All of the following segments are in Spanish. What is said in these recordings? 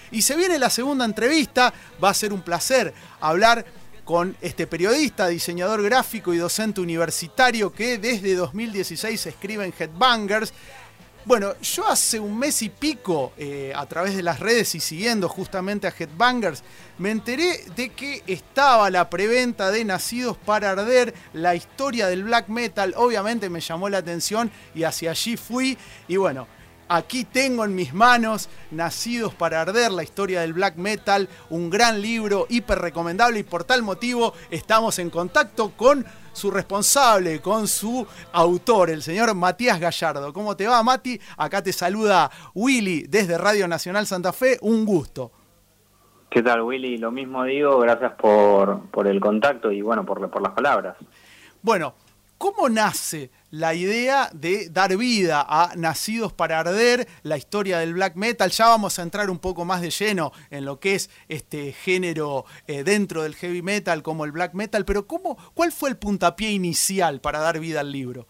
Y se viene la segunda entrevista, va a ser un placer hablar con este periodista, diseñador gráfico y docente universitario que desde 2016 escribe en Headbangers. Bueno, yo hace un mes y pico, a través de las redes y siguiendo justamente a Headbangers, me enteré de que estaba la preventa de Nacidos para Arder, la historia del black metal. Obviamente me llamó la atención y hacia allí fui. Y bueno, aquí tengo en mis manos Nacidos para Arder, la historia del black metal, un gran libro, hiper recomendable, y por tal motivo estamos en contacto con su responsable, con su autor, el señor Matías Gallardo. ¿Cómo te va, Mati? Acá te saluda Willy desde Radio Nacional Santa Fe, un gusto. ¿Qué tal, Willy? Lo mismo digo, gracias por el contacto y bueno, por las palabras. Bueno, ¿cómo nace la idea de dar vida a Nacidos para Arder, la historia del black metal? Ya vamos a entrar un poco más de lleno en lo que es este género dentro del heavy metal como el black metal, pero ¿cuál fue el puntapié inicial para dar vida al libro?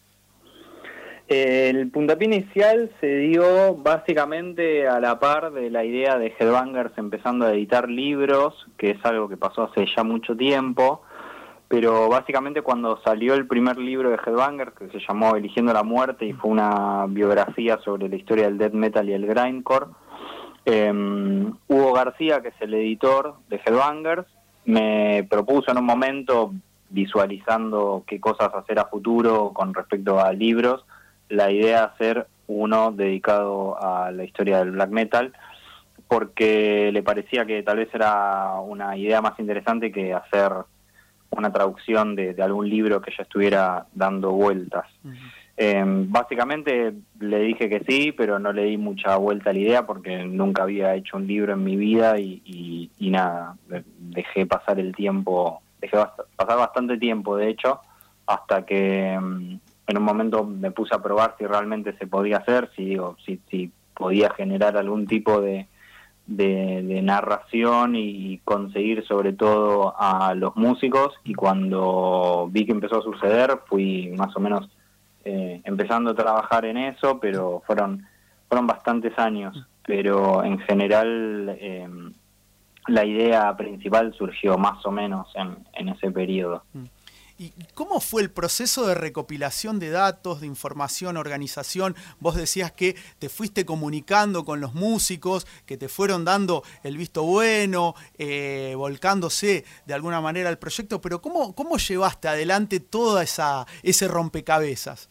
El puntapié inicial se dio básicamente a la par de la idea de Headbangers empezando a editar libros, que es algo que pasó hace ya mucho tiempo. Pero básicamente cuando salió el primer libro de Headbangers, que se llamó Eligiendo la Muerte, y fue una biografía sobre la historia del death metal y el grindcore, Hugo García, que es el editor de Headbangers, me propuso en un momento, visualizando qué cosas hacer a futuro con respecto a libros, la idea de hacer uno dedicado a la historia del black metal, porque le parecía que tal vez era una idea más interesante que hacer una traducción de algún libro que ya estuviera dando vueltas. Básicamente le dije que sí, pero no le di mucha vuelta a la idea porque nunca había hecho un libro en mi vida y nada, dejé pasar el tiempo, pasar bastante tiempo de hecho, hasta que en un momento me puse a probar si realmente se podía hacer, si podía generar algún tipo de narración y conseguir sobre todo a los músicos, y cuando vi que empezó a suceder fui más o menos empezando a trabajar en eso, pero fueron bastantes años, pero en general la idea principal surgió más o menos en ese periodo. ¿Y cómo fue el proceso de recopilación de datos, de información, organización? Vos decías que te fuiste comunicando con los músicos, que te fueron dando el visto bueno, volcándose de alguna manera al proyecto, pero ¿cómo llevaste adelante toda ese rompecabezas?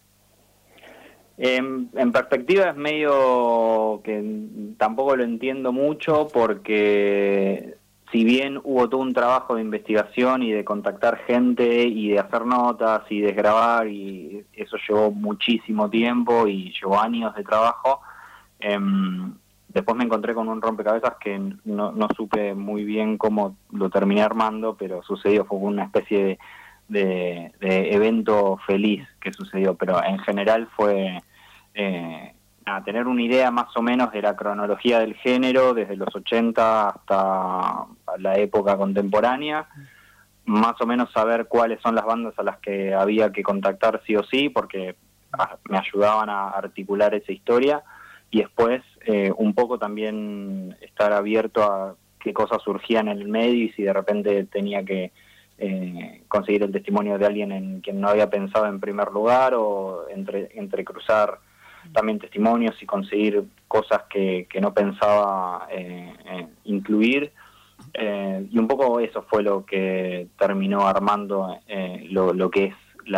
En perspectiva es medio que tampoco lo entiendo mucho, porque si bien hubo todo un trabajo de investigación y de contactar gente y de hacer notas y de grabar, y eso llevó muchísimo tiempo y llevó años de trabajo, después me encontré con un rompecabezas que no supe muy bien cómo lo terminé armando, pero sucedió, fue una especie de evento feliz que sucedió, pero en general fue tener una idea más o menos de la cronología del género desde los 80 hasta la época contemporánea, más o menos saber cuáles son las bandas a las que había que contactar sí o sí, porque me ayudaban a articular esa historia, y después un poco también estar abierto a qué cosas surgían en el medio y si de repente tenía que conseguir el testimonio de alguien en quien no había pensado en primer lugar, o entrecruzar también testimonios y conseguir cosas que no pensaba incluir, y un poco eso fue lo que terminó armando lo que es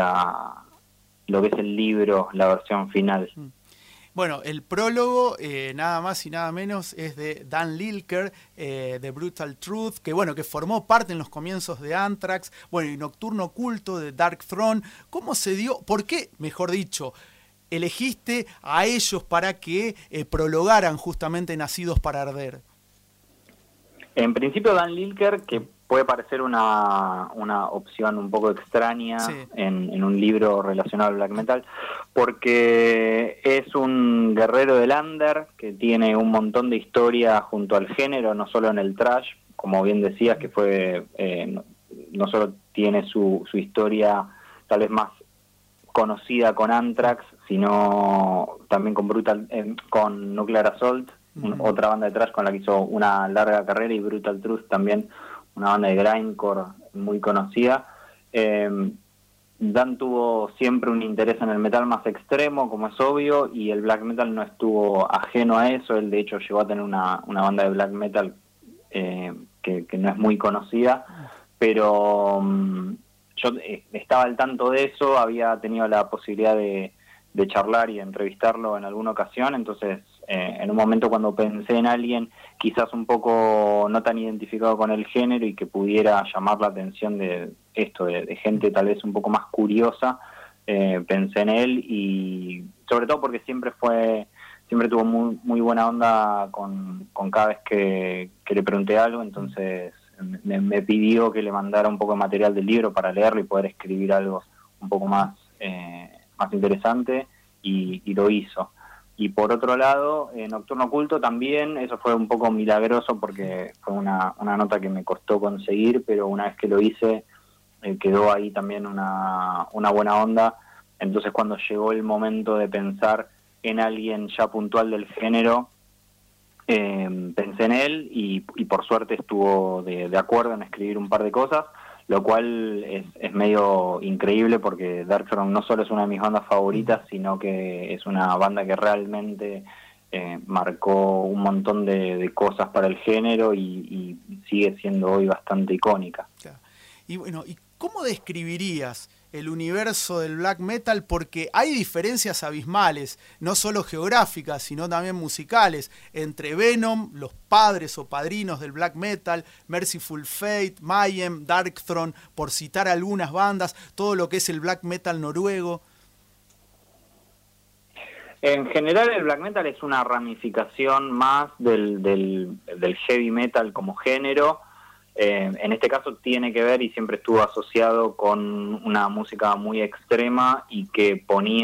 el libro, la versión final. Bueno, el prólogo, nada más y nada menos, es de Dan Lilker, de Brutal Truth, que formó parte en los comienzos de Anthrax, y Nocturno Oculto de Dark Throne. ¿Cómo se dio? ¿Por qué, mejor dicho, elegiste a ellos para que prologaran justamente Nacidos para Arder? En principio Dan Lilker, que puede parecer una opción un poco extraña, sí, en un libro relacionado al black metal, porque es un guerrero del under que tiene un montón de historia junto al género, no solo en el thrash, como bien decías, que fue no solo tiene su historia tal vez más conocida con Anthrax, sino también con Nuclear Assault, otra banda de thrash con la que hizo una larga carrera, y Brutal Truth también, una banda de grindcore muy conocida. Dan tuvo siempre un interés en el metal más extremo, como es obvio, y el black metal no estuvo ajeno a eso. Él de hecho llegó a tener una banda de black metal que no es muy conocida, pero yo estaba al tanto de eso, había tenido la posibilidad de charlar y de entrevistarlo en alguna ocasión. Entonces en un momento, cuando pensé en alguien quizás un poco no tan identificado con el género y que pudiera llamar la atención de esto, de gente tal vez un poco más curiosa, pensé en él, y sobre todo porque siempre tuvo muy buena onda con cada vez que le pregunté algo. Entonces me pidió que le mandara un poco de material del libro para leerlo y poder escribir algo un poco más interesante, y lo hizo. Y por otro lado, Nocturno Oculto también, eso fue un poco milagroso porque fue una nota que me costó conseguir, pero una vez que lo hice, quedó ahí también una buena onda. Entonces, cuando llegó el momento de pensar en alguien ya puntual del género, pensé en él, y por suerte estuvo de acuerdo en escribir un par de cosas, lo cual es medio increíble porque Darkthrone no solo es una de mis bandas favoritas, sino que es una banda que realmente marcó un montón de cosas para el género, y sigue siendo hoy bastante icónica. Claro. Y bueno, ¿y cómo describirías el universo del black metal? Porque hay diferencias abismales, no solo geográficas, sino también musicales, entre Venom, los padres o padrinos del black metal, Merciful Fate, Mayhem, Darkthrone, por citar algunas bandas, todo lo que es el black metal noruego. En general, el black metal es una ramificación más del heavy metal como género. En este caso tiene que ver y siempre estuvo asociado con una música muy extrema, y que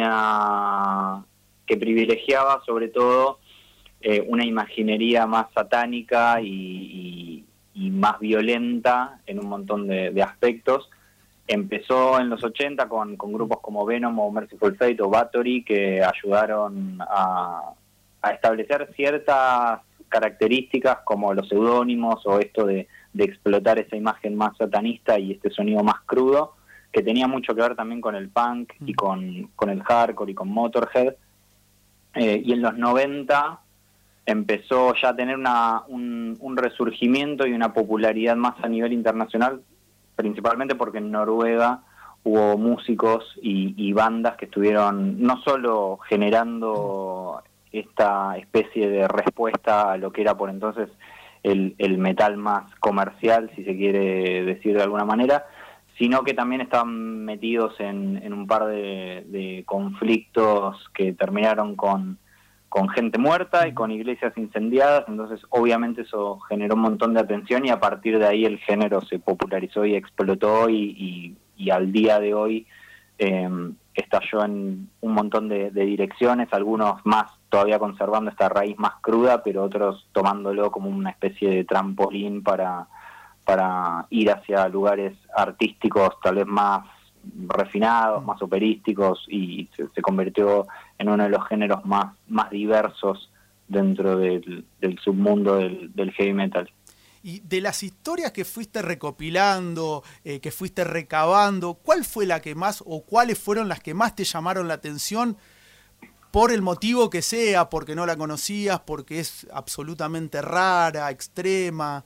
privilegiaba sobre todo una imaginería más satánica y más violenta en un montón de aspectos. Empezó en los 80 con grupos como Venom o Merciful Fate o Bathory, que ayudaron a establecer ciertas características como los seudónimos o esto de explotar esa imagen más satanista y este sonido más crudo, que tenía mucho que ver también con el punk y con el hardcore y con Motorhead. Y en los 90 empezó ya a tener un resurgimiento y una popularidad más a nivel internacional, principalmente porque en Noruega hubo músicos y bandas que estuvieron no solo generando esta especie de respuesta a lo que era por entonces el metal más comercial, si se quiere decir de alguna manera, sino que también estaban metidos en un par de conflictos que terminaron con gente muerta y con iglesias incendiadas. Entonces obviamente eso generó un montón de atención, y a partir de ahí el género se popularizó y explotó, y al día de hoy estalló en un montón de direcciones, algunos más todavía conservando esta raíz más cruda, pero otros tomándolo como una especie de trampolín para ir hacia lugares artísticos tal vez más refinados, más operísticos, y se convirtió en uno de los géneros más diversos dentro del submundo del heavy metal. Y de las historias que fuiste recopilando, que fuiste recabando, ¿cuál fue la que más, o cuáles fueron las que más te llamaron la atención, por el motivo que sea, porque no la conocías, porque es absolutamente rara, extrema?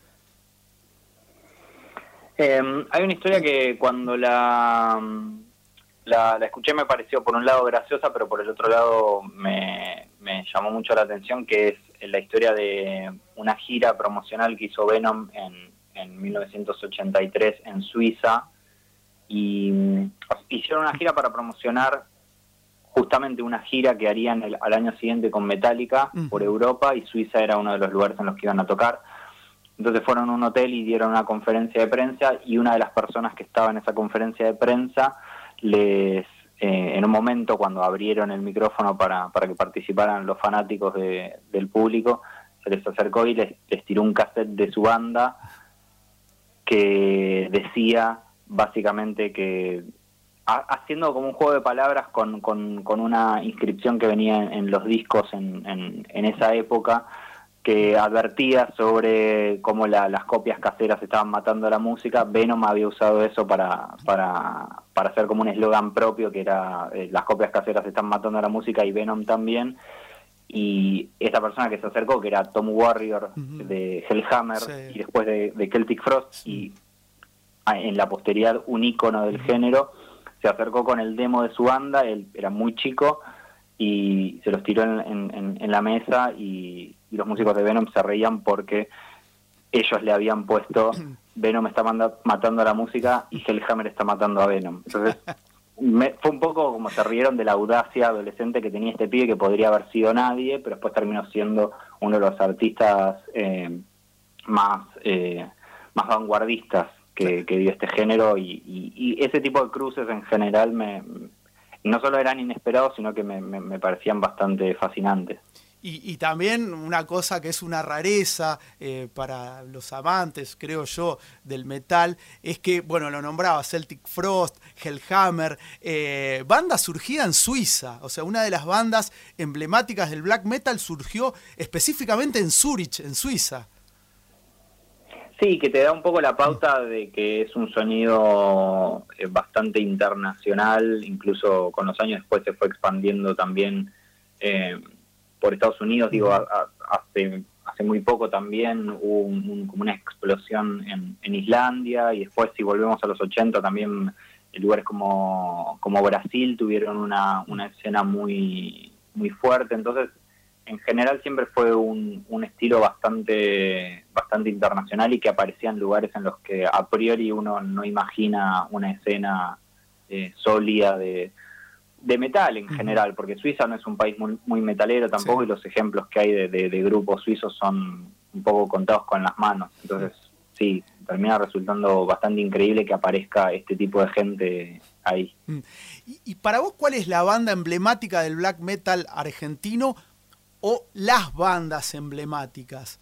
Hay una historia que cuando la escuché me pareció por un lado graciosa, pero por el otro lado me llamó mucho la atención, que es la historia de una gira promocional que hizo Venom en 1983 en Suiza, y hicieron una gira para promocionar justamente una gira que harían al año siguiente con Metallica por Europa, y Suiza era uno de los lugares en los que iban a tocar. Entonces fueron a un hotel y dieron una conferencia de prensa, y una de las personas que estaba en esa conferencia de prensa en un momento cuando abrieron el micrófono para que participaran los fanáticos del público, se les acercó y les tiró un cassette de su banda que decía básicamente que, haciendo como un juego de palabras con una inscripción que venía en los discos en esa época, que advertía sobre cómo las copias caseras estaban matando a la música. Venom había usado eso para hacer como un eslogan propio, que era las copias caseras están matando a la música y Venom también. Y esta persona que se acercó, que era Tom Warrior de Hellhammer, sí, y después de Celtic Frost, sí, y en la posteridad un ícono del género, se acercó con el demo de su banda. Él era muy chico y se los tiró en la mesa, y los músicos de Venom se reían porque ellos le habían puesto Venom está matando a la música y Hellhammer está matando a Venom. Entonces fue un poco como se rieron de la audacia adolescente que tenía este pibe, que podría haber sido nadie, pero después terminó siendo uno de los artistas más vanguardistas que dio este género, y ese tipo de cruces en general no solo eran inesperados, sino que me parecían bastante fascinantes. Y también una cosa que es una rareza para los amantes, creo yo, del metal, es que, bueno, lo nombraba Celtic Frost, Hellhammer, banda surgida en Suiza. O sea, una de las bandas emblemáticas del black metal surgió específicamente en Zurich, en Suiza. Sí, que te da un poco la pauta de que es un sonido bastante internacional, incluso con los años después se fue expandiendo también por Estados Unidos. Digo, hace muy poco también hubo como una explosión en Islandia, y después, si volvemos a los 80, también lugares como Brasil tuvieron una escena muy, muy fuerte. Entonces, en general siempre fue un estilo bastante internacional, y que aparecía en lugares en los que a priori uno no imagina una escena sólida de metal en general, porque Suiza no es un país muy metalero tampoco, sí, y los ejemplos que hay de grupos suizos son un poco contados con las manos. Entonces, sí, termina resultando bastante increíble que aparezca este tipo de gente ahí. ¿Y para vos cuál es la banda emblemática del black metal argentino, o las bandas emblemáticas?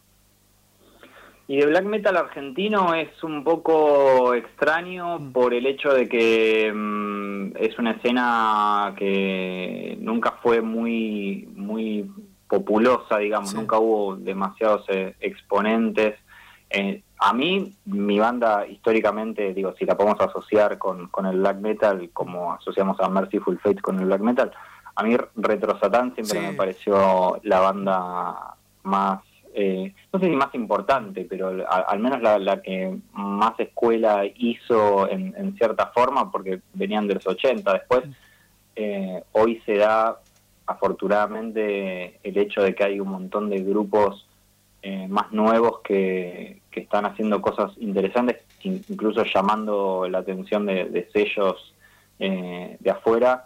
Y de black metal argentino es un poco extraño por el hecho de que es una escena que nunca fue muy populosa, digamos, sí, nunca hubo demasiados exponentes. A mí, mi banda históricamente, digo, si la podemos asociar con el black metal, como asociamos a Merciful Fate con el black metal, a mí Retro Satán siempre, sí, me pareció la banda más, no sé si más importante, pero al menos la que más escuela hizo en cierta forma, porque venían de los 80. Después, hoy se da, afortunadamente, el hecho de que hay un montón de grupos más nuevos que están haciendo cosas interesantes, incluso llamando la atención de sellos de afuera,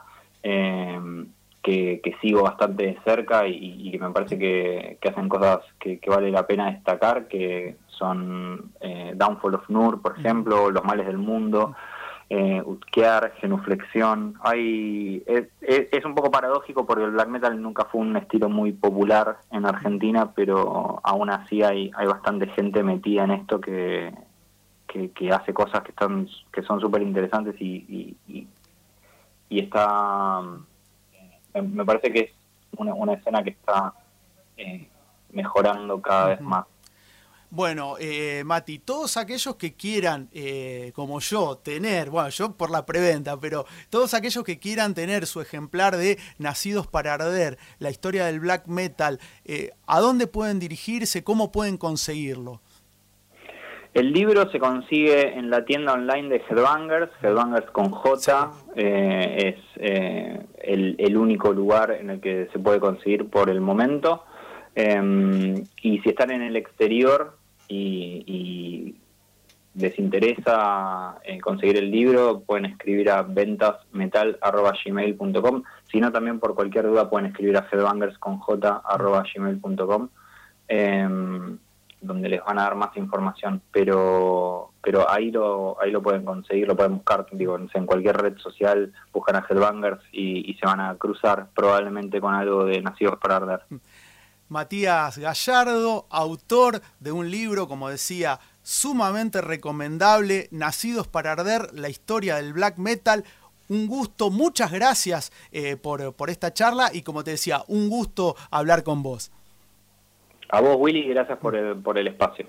que sigo bastante de cerca, y que me parece que hacen cosas que vale la pena destacar, que son Downfall of Nur, por ejemplo, Los Males del Mundo, Utkear, Genuflexión. Es un poco paradójico porque el black metal nunca fue un estilo muy popular en Argentina, pero aún así hay bastante gente metida en esto que hace cosas que son súper interesantes, y está... me parece que es una escena que está mejorando cada vez más. Bueno, Mati, todos aquellos que quieran, como yo, tener, bueno, yo por la preventa, pero todos aquellos que quieran tener su ejemplar de Nacidos para Arder, la historia del black metal, ¿a dónde pueden dirigirse? ¿Cómo pueden conseguirlo? El libro se consigue en la tienda online de Headbangers, Headbangers con J, sí, es el único lugar en el que se puede conseguir por el momento, y si están en el exterior y les interesa conseguir el libro, pueden escribir a ventasmetal@gmail.com, si no, también por cualquier duda pueden escribir a headbangersconj@gmail.com, donde les van a dar más información, pero ahí lo pueden conseguir, lo pueden buscar, digo, no sé, en cualquier red social buscan a Headbangers y se van a cruzar probablemente con algo de Nacidos para Arder. Matías Gallardo, autor de un libro, como decía, sumamente recomendable, Nacidos para Arder, la historia del black metal. Un gusto, muchas gracias por esta charla, y como te decía, un gusto hablar con vos. A vos, Willy, gracias por el espacio.